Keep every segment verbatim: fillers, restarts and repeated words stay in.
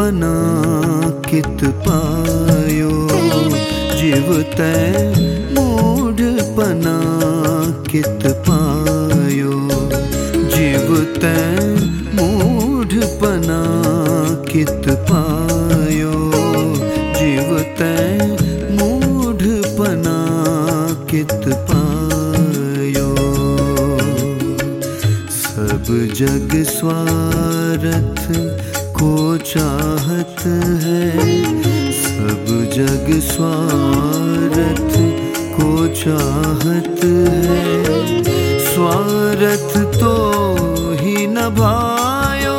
मूढ़पना कित पायो, जीव तै मूढ़पना कित पायो, जीव तै मूढ़पना कित पायो, जीव तै मूढ़पना कित पायो। सब जग स्वार्थ को चाहत है, सब जग स्वार्थ को चाहत है, स्वार्थ तो ही न भायो,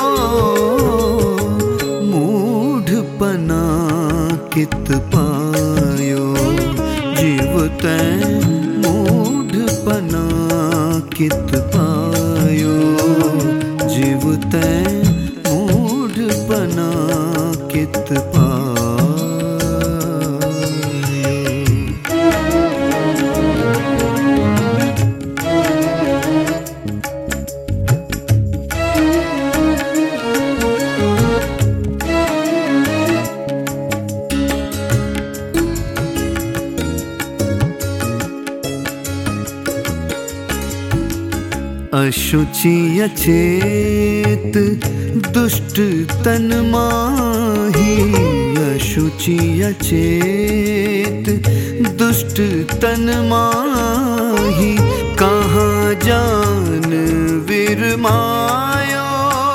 मूढ़पना कित पायो, जीव तै मूढ़पना कित पायो, जीव तै मूढ़पना कित पायो। अशुचि अचेत दुष्ट तन माही, अशुचि अचेत दुष्ट तन माही, कहाँ जान विरमायो,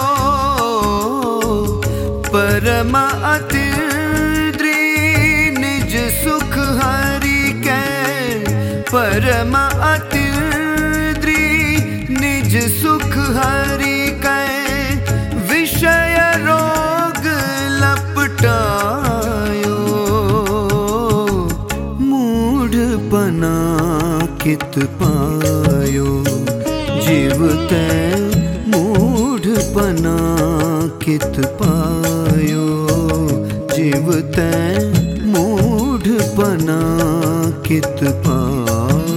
परम अतिद्री निज सुख हरि कै, परम अति निज सुख हरि कै, विषय रोग लपटायो, मूढ़पना कित पायो, जीव तै मूढ़पना कित पायो, जीव तै मूढ़पना कित पायो।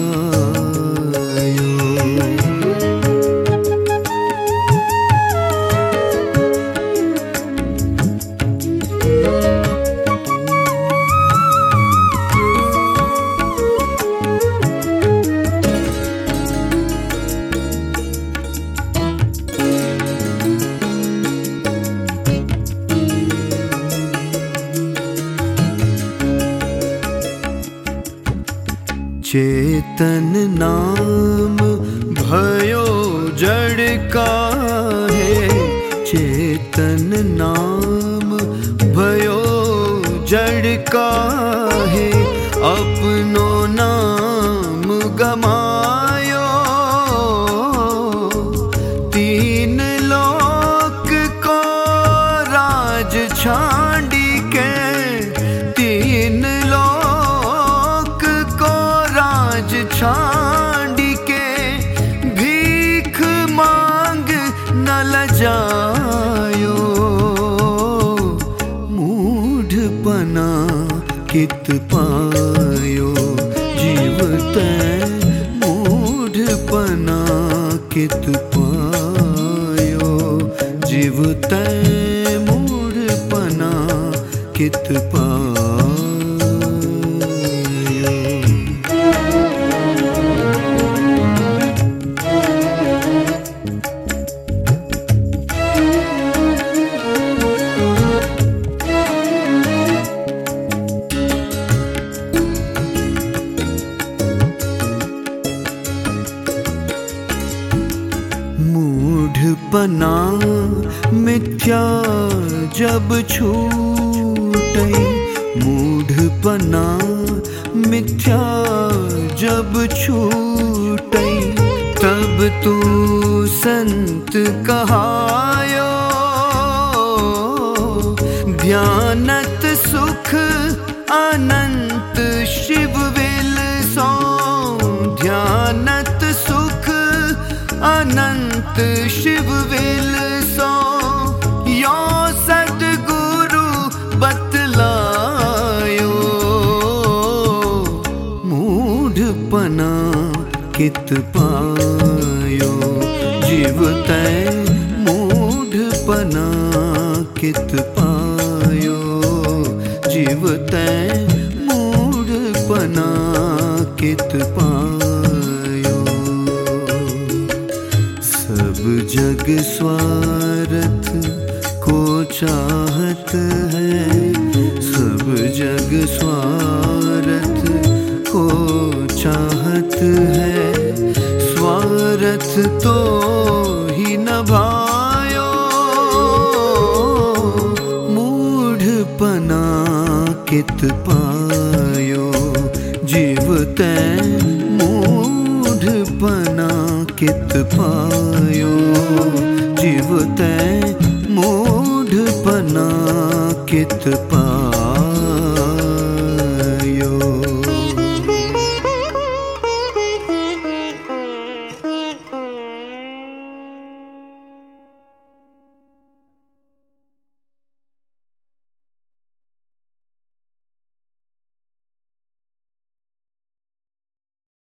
चेतन नाम भयो जड़ काहे, चेतन नाम भयो जड़ काहे, अपनो नाम गमायो, तीन लोक को राज छांडी के, तीन लोक को राज छांडी के, भीख मांग न लजायो, मूढ़पना कित पायो, जीव तै मूढ़पना कित पायो, जीव तै मूढ़पना कित पायो। मूढ़पना मिथ्या जब छूटई, मूढ़पना मिथ्या जब छूटई, तब तू संत कहायो, ध्यानत सुख अनंत शिव विल सो, ध्यानत सुख अनंत शिव विल सो, यो सद्गुरु बतलायो, मूढ़पना कित पायो, जीव तै मूढ़पना कित पायो। स्वार्थ को चाहत है, स्वार्थ तो ही न भायो। मूढ़पना कित पायो, जीव तैं मूढ़पना कित पायो, जीव तैं मूढ़पना कित पायो।